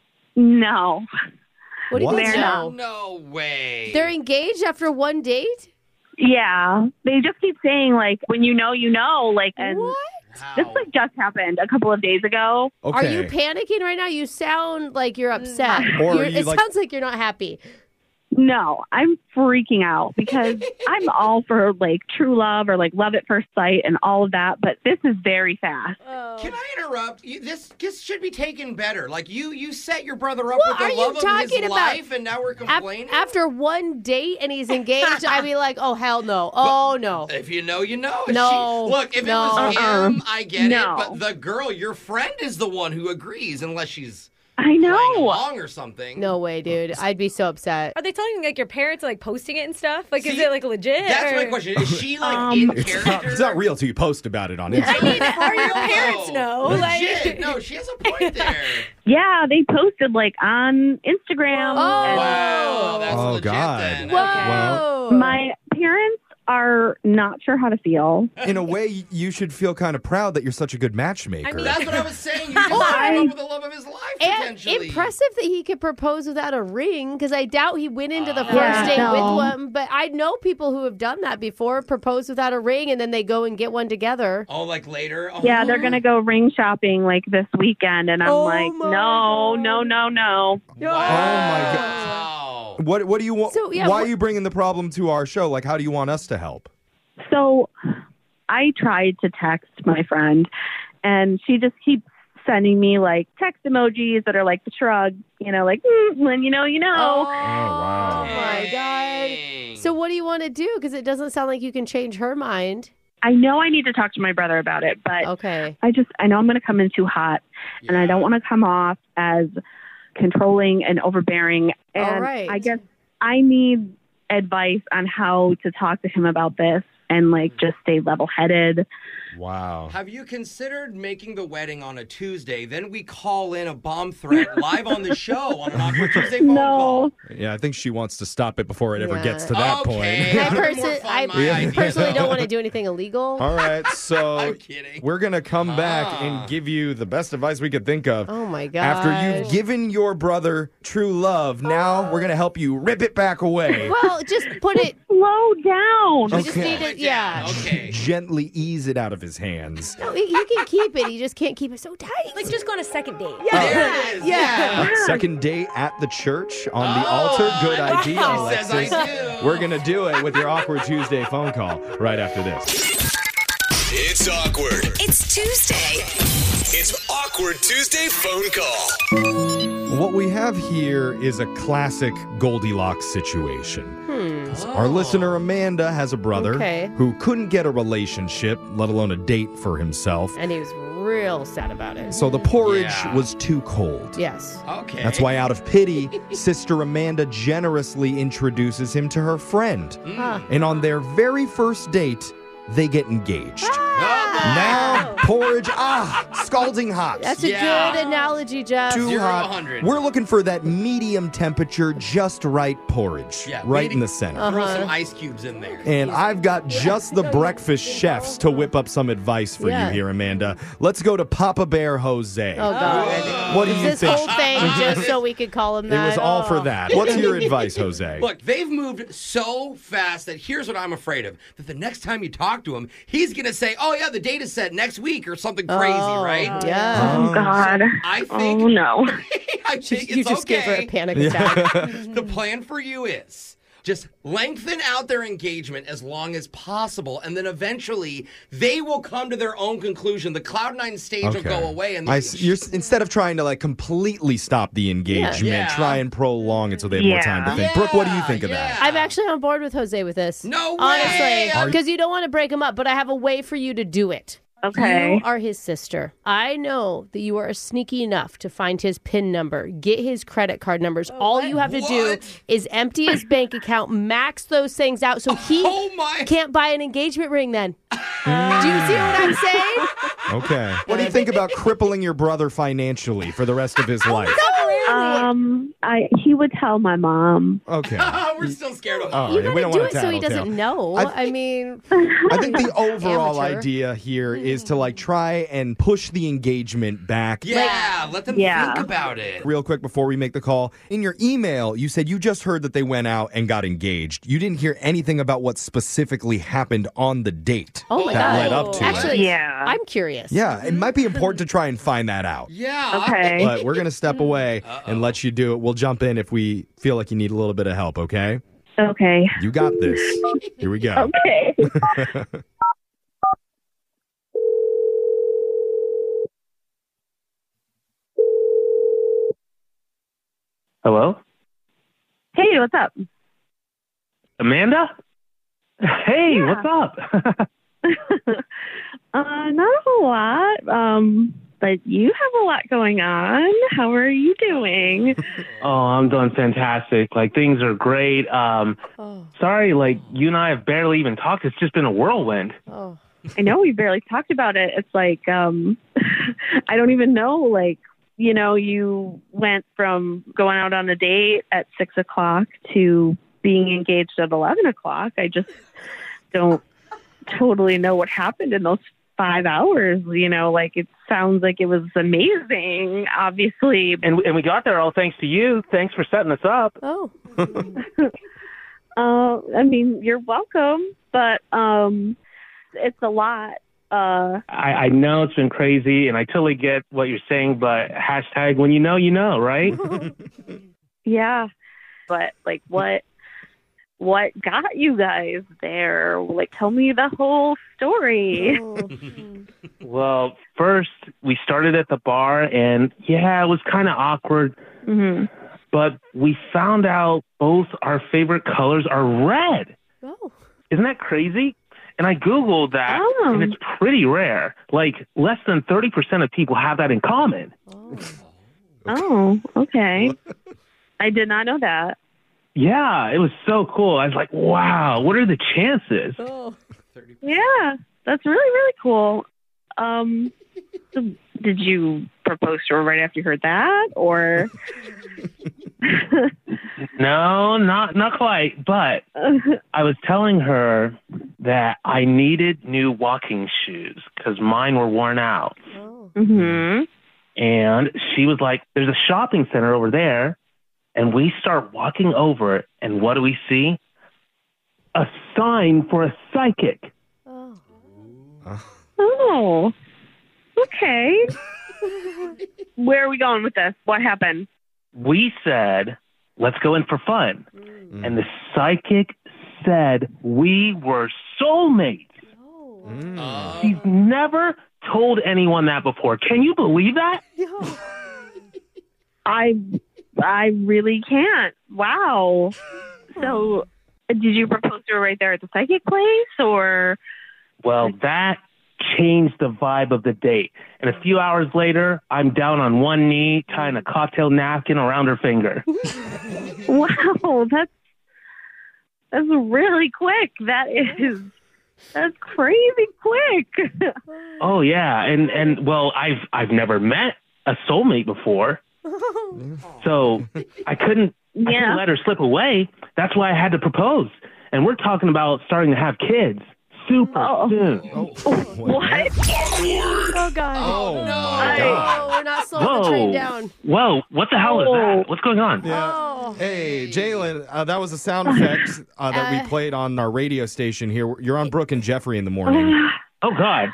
No. What do you What? mean? They're No? No way. They're engaged after one date? Yeah. They just keep saying, like, when you know, you know. Like, and What? How? this like just happened a couple of days ago. Okay. Are you panicking right now? You sound like you're upset. Or are You're- you it like- sounds like you're not happy. No, I'm freaking out because I'm all for like true love or like love at first sight and all of that, but this is very fast. Oh. Can I interrupt? You, this this should be taken better. Like you, you set your brother up What with the are you love of talking his about? life, and now we're Af- complaining. after one date and he's engaged, I'd be like, oh, hell no. Oh, no. If you know, you know. If No. She, look, if No. it was Uh-uh. him, I get No. it. But the girl, your friend, is the one who agrees, unless she's I know. along or something. No way, dude. I'd be so upset. Are they telling like your parents are like posting it and stuff? Like, is See, it like legit? That's or- my question. Is she like Um, in It's character? not, it's not real till you post about it on Instagram. I mean, how do your No, parents know? Legit. Like, No, she has a point there. Yeah, they posted like on Instagram. Oh. and Wow, that's Oh, legit God. then. Whoa. Well- My parents are not sure how to feel. In a way, you should feel kind of proud that you're such a good matchmaker. I mean, That's what I was saying. You just Oh, hooked I- him up with the love of his life, And potentially. impressive that he could propose without a ring, because I doubt he went into the Uh, first Yeah, date no. with one. But I know people who have done that before, propose without a ring, and then they go and get one together. Oh, like later? Oh. Yeah, they're going to go ring shopping like this weekend. And I'm Oh like, my no, God. no, no, no. Wow. my Wow. What What do you want? So, yeah, why what- are you bringing the problem to our show? Like, how do you want us to help? So I tried to text my friend, and she just keeps sending me like text emojis that are like the shrug, you know, like, mm, when you know, you know. Oh, wow. my God. Dang. So what do you want to do? Because it doesn't sound like you can change her mind. I know I need to talk to my brother about it, but Okay. I just, I know I'm going to come in too hot, and I don't want to come off as controlling and overbearing. And All right. I guess I need advice on how to talk to him about this and like just stay level-headed. Wow. Have you considered making the wedding on a Tuesday? Then we call in a bomb threat live on the show on an Awkward Tuesday phone call. No. Yeah, I think she wants to stop it before it ever Yeah. gets to that Okay. point. I, That'd be more perso- fun, I my idea, personally though. don't want to do anything illegal. All right, so I'm kidding. we're going to come back Ah. and give you the best advice we could think of. Oh, my God. After you've given your brother true love, now we're going to help you rip it back away. Well, just put it. Slow down. You just Okay. need it. Yeah. Okay. Gently ease it out of his hands. No, he, he can keep it. He just can't keep it so tight. like just go on a second date. There it is. Yeah. Second date at the church on the Oh, altar. Good I like idea, how he says Alexis. I do. We're going to do it with your Awkward Tuesday phone call right after this. It's awkward. It's Tuesday. It's Awkward Tuesday phone call. What we have here is a classic Goldilocks situation. Hmm. Our listener Amanda has a brother Okay. who couldn't get a relationship, let alone a date for himself. And he was real sad about it. So the porridge Yeah. was too cold. Yes. Okay. That's why, out of pity, Sister Amanda generously introduces him to her friend. Huh. And on their very first date, they get engaged. Oh, Now, porridge, ah, scalding hot. That's a Yeah. good analogy, Jeff. Too Zero to hot. one hundred. We're looking for that medium temperature, just right porridge. Yeah, right medi- in the center. Uh-huh. Throw some ice cubes in there. And I've got just the breakfast chefs to whip up some advice for Yeah. you here, Amanda. Let's go to Papa Bear Jose. Oh, God. What do Is you this think? whole thing just so we could call him It that? was all for Oh. that. What's your advice, Jose? Look, they've moved so fast that here's what I'm afraid of. That the next time you talk to him, he's going to say, oh, yeah, the date is set next week or something crazy, Oh, right? Yeah. Oh, God. I think, Oh, no. I think You it's just gave her okay. a panic attack. The plan for you is just lengthen out their engagement as long as possible, and then eventually they will come to their own conclusion. The Cloud Nine stage will go away, and I s- you're, s- instead of trying to like completely stop the engagement, Yeah. try and prolong it so they have more time to Yeah. think. Brooke, what do you Yeah, think of yeah. that? I'm actually on board with Jose with this. No way! Honestly, Are- because you don't want to break him up, but I have a way for you to do it. Okay. You are his sister. I know that you are sneaky enough to find his PIN number, get his credit card numbers. All you have to do What? is empty his bank account, max those things out so he Oh, my- can't buy an engagement ring then. Do you see what I'm saying? Okay. What do you think about crippling your brother financially for the rest of his life? Um, I he would tell my mom. Okay. We're still scared of him. All You right, we gotta don't do want it to so he doesn't know. I- I, mean, I think the overall Amateur. idea here is to like try and push the engagement back. Yeah, let them Yeah. think about it. Real quick before we make the call, in your email, you said you just heard that they went out and got engaged. You didn't hear anything about what specifically happened on the date oh my that God. led up to it. Actually, Yeah. I'm curious. Yeah, it might be important to try and find that out. Yeah. Okay. But we're going to step away and let you do it. We'll jump in if we feel like you need a little bit of help, okay? Okay. You got this. Here we go. Okay. Hello? Hey, what's up? Amanda? Hey, Yeah. what's up? uh, not a whole lot. Um, but you have a lot going on. How are you doing? Oh, I'm doing fantastic. Like, things are great. Um, Oh. Sorry, like, you and I have barely even talked. It's just been a whirlwind. Oh. I know we barely talked about it. It's like, um, I don't even know, like, you know, you went from going out on a date at six o'clock to being engaged at eleven o'clock. I just don't totally know what happened in those five hours. You know, like, it sounds like it was amazing, obviously. And, and we got there all thanks to you. Thanks for setting us up. Oh. uh, I mean, you're welcome, but um, it's a lot. Uh, I, I know it's been crazy, and I totally get what you're saying, but hashtag when you know, you know, right? yeah, but like, what, what got you guys there? Like, tell me the whole story. Well, first, we started at the bar, and yeah, it was kind of awkward, mm-hmm. but we found out both our favorite colors are red. Oh. Isn't that crazy? And I Googled that, Oh. and it's pretty rare. Like, less than thirty percent of people have that in common. Oh, okay. I did not know that. Yeah, it was so cool. I was like, wow, what are the chances? Oh. Yeah, that's really, really cool. Um, so did you propose to her right after you heard that, or? No, not not quite. But I was telling her that I needed new walking shoes because mine were worn out. Mm-hmm. And she was like, there's a shopping center over there. And we start walking over, and what do we see? A sign for a psychic. Oh, okay. Where are we going with this? What happened? We said, let's go in for fun. Mm. And the psychic said we were soulmates. Oh. She's never told anyone that before. Can you believe that? I, I really can't. Wow. So, did you propose to her right there at the psychic place, or? Well, that changed the vibe of the date. And a few hours later, I'm down on one knee, tying a cocktail napkin around her finger. Wow, that's that's really quick. That is that's crazy quick. Oh yeah, and and well, I've I've never met a soulmate before, so I couldn't I Yeah. couldn't let her slip away. That's why I had to propose. And we're talking about starting to have kids super Oh. soon. What? Oh, God. Oh, my Oh, God. we're not slowing the train down. Whoa, what the hell is Oh. that? What's going on? Yeah. Oh. Hey, Jalen, uh, that was a sound effect uh, that we played on our radio station here. You're on Brooke and Jeffrey in the morning. Oh God.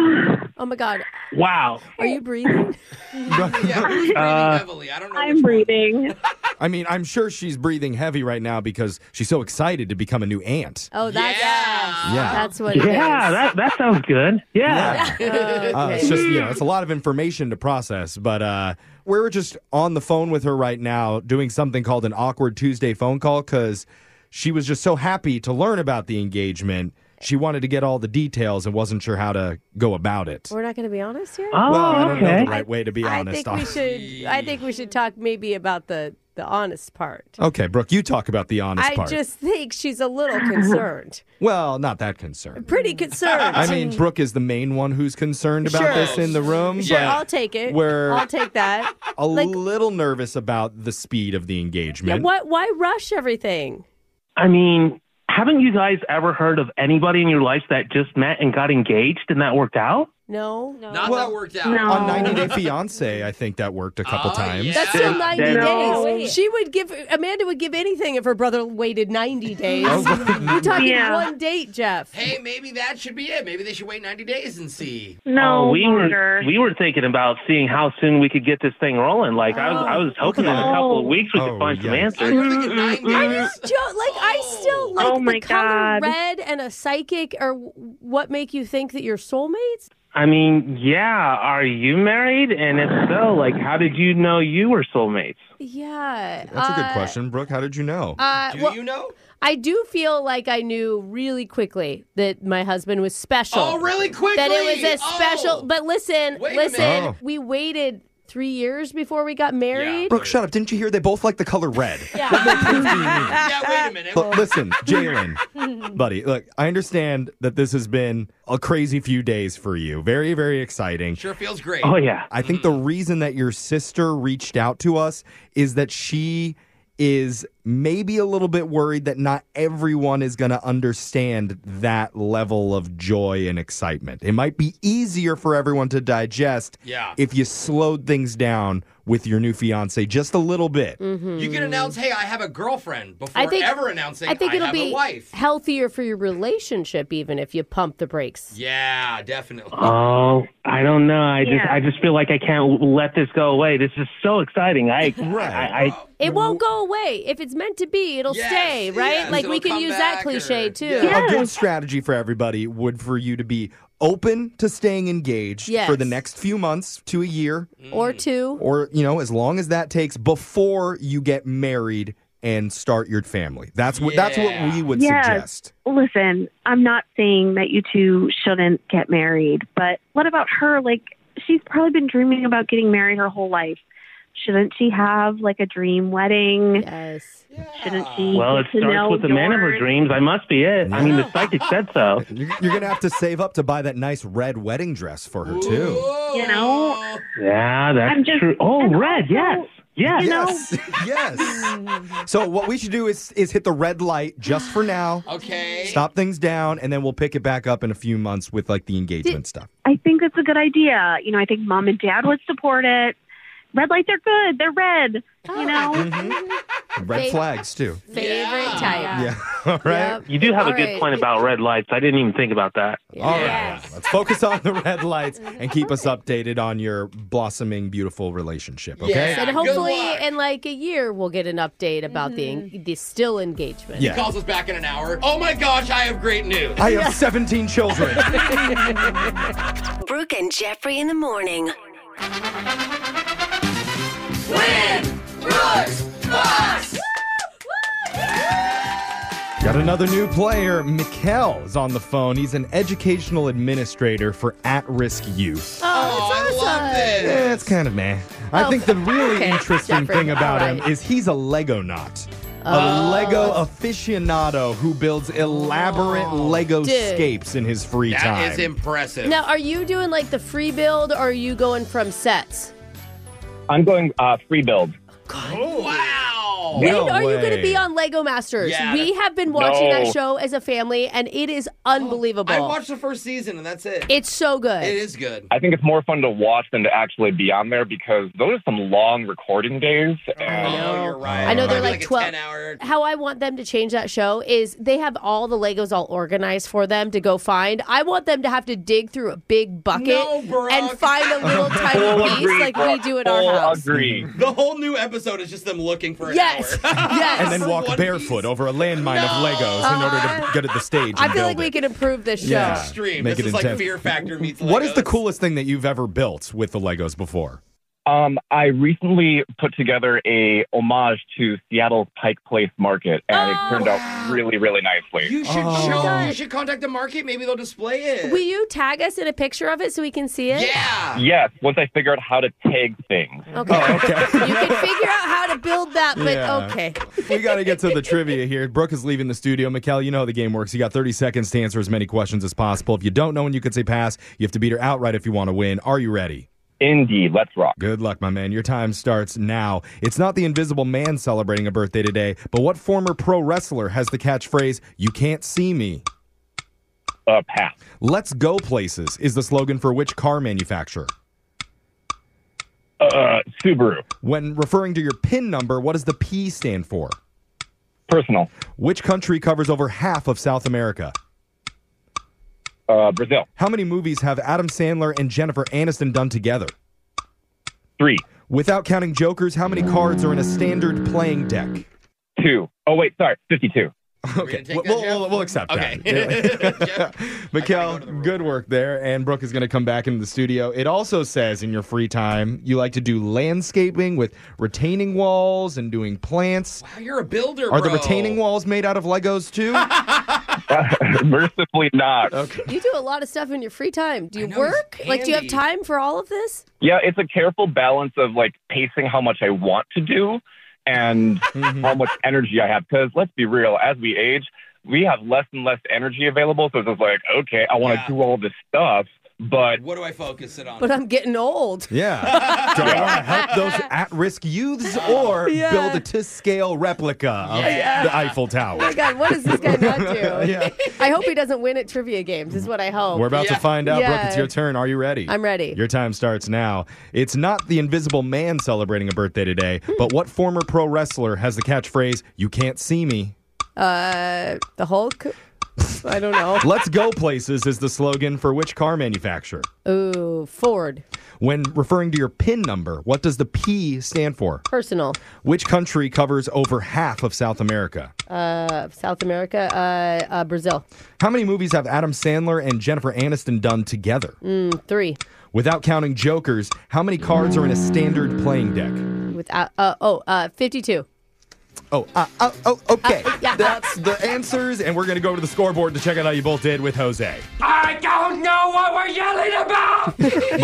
Oh, my God. Wow. Are you breathing? Yeah, who's breathing Uh, heavily? I don't know. I'm which one. breathing. I mean, I'm sure she's breathing heavy right now because she's so excited to become a new aunt. Oh, that's Yeah. Yeah. that's what it is. Yeah, that that sounds good. Yeah. Uh, it's just, you know, it's a lot of information to process, but uh, we're just on the phone with her right now doing something called an Awkward Tuesday phone call because she was just so happy to learn about the engagement. She wanted to get all the details and wasn't sure how to go about it. We're not going to be honest here? Oh, Well, I don't know okay. the right way to be I honest. think we should I think we should talk maybe about the the honest part. Okay, Brooke, you talk about the honest I part. just think she's a little concerned. Well, not that concerned. Pretty concerned. I mean, Brooke is the main one who's concerned about Sure. this in the room, Sure, but I'll take it. we're I'll take that. a Like- little nervous about the speed of the Yeah, engagement. what why rush everything? I mean, haven't you guys ever heard of anybody in your life that just met and got engaged and that worked out? No. Not Well, that worked out. no. On ninety Day Fiance, I think that worked a couple Oh, times. yeah. That's still ninety Then- No. days. She would give Amanda would give anything if her brother waited ninety days. Oh. You're talking Yeah. one date, Jeff. Hey, maybe that should be it. Maybe they should wait ninety days and see. No, oh, we longer. were we were thinking about seeing how soon we could get this thing rolling. Like I was I was hoping in a couple of weeks we Oh, could find some yikes. answers. Oh, you're thinking nine days? Joe, like I still like Oh, my the color God. red and a psychic are what make you think that you're soulmates? I mean, yeah, are you married? And if so, like how did you know you were soulmates? Yeah. That's a good uh, question. Brooke, how did you know? Uh, Do well, you know? I do feel like I knew really quickly that my husband was special. Oh, really quickly? That it was a Oh. special. But listen, Wait a listen, minute. Oh. we waited three years before we got married. Brooke, shut up. Didn't you hear they both like the color red? Yeah. Yeah, wait a minute. Look, listen, Jalen, buddy, look, I understand that this has been a crazy few days for you. Very, very exciting. Sure feels great. Oh, yeah. I think the reason that your sister reached out to us is that she is maybe a little bit worried that not everyone is going to understand that level of joy and excitement. It might be easier for everyone to digest Yeah. if you slowed things down with your new fiance just a little bit. You can announce, hey, I have a girlfriend before I think- ever announcing I think it'll have be a wife. healthier for your relationship even if you pump the brakes. Yeah, definitely. Oh, I don't know. I just Yeah. I just feel like I can't let this go away. This is so exciting. I Right. I, I It won't go away. If it's meant to be, it'll Yes, stay, right? yes, like we it'll can come use that back cliche or- too. Yeah. A good strategy for everybody would for you to be open to staying engaged Yes. for the next few months to a year, Or two. or, you know, as long as that takes before you get married and start your family. That's what that's what Yeah. we would Yes. suggest. Listen, I'm not saying that you two shouldn't get married, but what about her? Like, she's probably been dreaming about getting married her whole life. Shouldn't she have like a dream wedding? Yes. Shouldn't she? well, it get to know starts with the man of her yours? dreams. I must be it. I mean, the psychic said so. You're, you're going to have to save up to buy that nice red wedding dress for her, too. You know, Yeah, that's I'm just- true. Oh, and red. also, Yes. Yes. you know- Yes. yes. So what we should do is is hit the red light just for now. Okay. Stop things down, and then we'll pick it back up in a few months with like the engagement stuff. I think that's a good idea. You know, I think mom and dad would support it. Red lights are good. They're red. You know, Red Fav- flags too. Favorite type. Yeah. All right. Yep. You do have All a good right. point about red lights. I didn't even think about that. All right. Yes. Let's focus on the red lights and keep us updated on your blossoming, beautiful relationship. Okay. Yeah. And Good hopefully luck. in like a year we'll get an update about the the still engagement. Yeah. Calls us back in an hour. Oh my gosh, I have great news. I have seventeen children. Brooke and Jeffrey in the morning. Win! Brooks! Boss! Got another new player. Mikkel is on the phone. He's an educational administrator for at-risk youth. Oh, Oh, I that's love awesome. this. Yeah, it's kind of meh. I Oh, think the really okay, interesting Jeffrey, thing about all him right. is he's a Lego nut. Oh. A Lego aficionado who builds elaborate Lego Dude. scapes in his free That time. is impressive. Now, are you doing like the free build or are you going from sets? I'm going uh, free build. Oh, wow. When No are you going to way. be on Lego Masters? Yeah, we that's- have been watching No. that show as a family, and it is unbelievable. I watched the first season and that's it. It's so good. It is good. I think it's more fun to watch than to actually be on there because those are some long recording days. And Oh, you're right. I know It they're might be like a twelve. ten hour. How I want them to change that show is they have all the Legos all organized for them to go find. I want them to have to dig through a big bucket No, Brooke. and find a little Full tiny piece agree, like we Brooke. do at our Full house. agree. The whole new episode is just them looking for an Yes, hour. yes. and then walk One barefoot piece. over a landmine of Legos in order to get at the stage. I and feel build like we it. can improve this show. Yeah. Extreme. Make this it is like intense. Fear Factor meets What is the Legos. coolest thing that you've ever built with the Legos before? Um, I recently put together a homage to Seattle's Pike Place Market, and it turned out really, really nicely. You should Oh. show. God. You should contact the market. Maybe they'll display it. Will you tag us in a picture of it so we can see it? yeah. Yes, once I figure out how to tag things. Okay. Oh, okay. You can figure out how to build that, but Yeah. okay. We got to get to the trivia here. Brooke is leaving the studio. Mikkel, you know how the game works. You got thirty seconds to answer as many questions as possible. If you don't know when you could say pass, you have to beat her outright if you want to win. Are you ready? Indeed, let's rock. Good luck, my man. Your time starts now. It's not the Invisible Man celebrating a birthday today, but what former pro wrestler has the catchphrase, "You can't see me"? Uh, pass. Let's go places is the slogan for which car manufacturer? Uh, Subaru. When referring to your PIN number, what does the P stand for? Personal. Which country covers over half of South America? Uh, Brazil. How many movies have Adam Sandler and Jennifer Aniston done together? Three. Without counting jokers, how many cards are in a standard playing deck? Two. Oh, wait, sorry. fifty-two. Okay, take we'll, that, we'll, we'll accept Okay. that. Mikkel, go good work there. And Brooke is going to come back into the studio. It also says in your free time, you like to do landscaping with retaining walls and doing plants. Wow, you're a builder, Are bro. the retaining walls made out of Legos too? Mercifully not. Okay. You do a lot of stuff in your free time. Do you I know, work? he's Like, do you have handy. time for all of this? Yeah, it's a careful balance of like pacing how much I want to do and how much energy I have. Because let's be real, as we age, we have less and less energy available. So it's just like, okay, I want to Yeah. do all this stuff, but What do I focus it on? But I'm getting old. Yeah. Do I want to help those at-risk youths or Yeah. build a to-scale replica of Yeah. the Eiffel Tower? Oh my God, what does this guy not do? Yeah. I hope he doesn't win at trivia games, is what I hope. We're about Yeah. to find out. Yeah. Brooke, it's your turn. Are you ready? I'm ready. Your time starts now. It's not the Invisible Man celebrating a birthday today, Hmm. but what former pro wrestler has the catchphrase, "You can't see me"? Uh, the Hulk? I don't know. Let's go places is the slogan for which car manufacturer? Ooh, Ford. When referring to your PIN number, what does the P stand for? Personal. Which country covers over half of South America? Uh, South America. Uh, uh, Brazil. How many movies have Adam Sandler and Jennifer Aniston done together? Mm, three. Without counting jokers, how many cards are in a standard playing deck? Without. Uh, oh, uh, fifty-two. Oh, uh, oh, oh, okay. Uh, yeah. That's the answers, and we're going to go to the scoreboard to check out how you both did with Jose. I don't know what we're yelling about.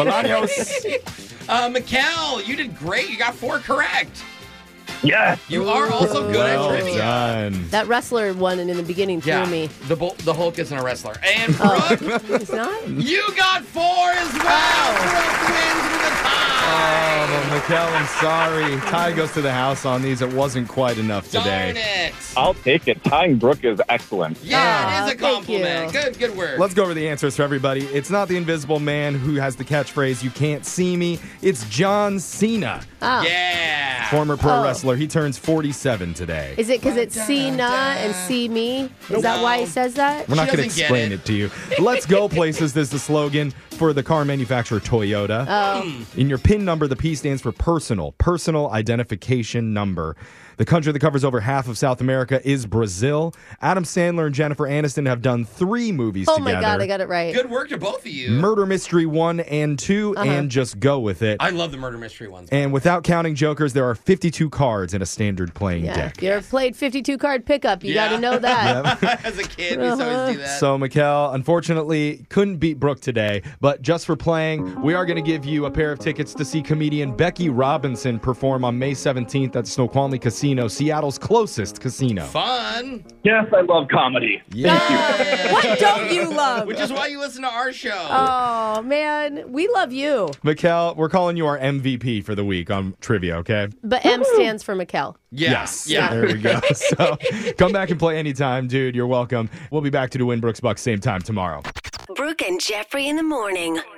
Melanios. Uh, Mikkel, you did great. You got four correct. yes. You are also good well at trivia. done. That wrestler won in the beginning threw Yeah, me. the Bul- the Hulk isn't a wrestler. And Brooke, He's not? you got four as well. Brooke wins with a tie. Oh, well, Mikkel, I'm sorry. Ty goes to the house on these. It wasn't quite enough today. Darn it. I'll take it. Tying Brooke is excellent. Yeah, Aw, it is a thank compliment. you. Good, good work. Let's go over the answers for everybody. It's not the Invisible Man who has the catchphrase, "You can't see me." It's John Cena, Oh. Yeah. former pro Oh. wrestler. He turns forty-seven today. Is it because it's see na and see me? Is that why he says that? We're not She going to doesn't get explain it. it. to you. Let's go places is the slogan for the car manufacturer Toyota. Oh. In your PIN number, the P stands for personal, personal identification number. The country that covers over half of South America is Brazil. Adam Sandler and Jennifer Aniston have done three movies Oh together. my God, I got it right. Good work to both of you. Murder Mystery one and two, Uh-huh. and Just Go With It. I love the murder mystery ones. And without counting jokers, there are fifty-two cards in a standard playing Yeah, deck. if you ever played fifty-two card pickup, you Yeah. got to know that. As a kid, we used to always do that. So, Mikkel, unfortunately, couldn't beat Brooke today, but just for playing, we are going to give you a pair of tickets to see comedian Becky Robinson perform on May seventeenth at Snoqualmie Casino, Seattle's closest casino. Fun. Yes, I love comedy. Yeah. What don't you love? Which is why you listen to our show. Oh, man. We love you. Mikkel, we're calling you our M V P for the week on trivia, okay? But M stands for Mikkel. yeah. Yes. Yeah. There we go. So, come back and play anytime, dude. You're welcome. We'll be back to do Win Brooks Bucks same time tomorrow. Brooke and Jeffrey in the morning.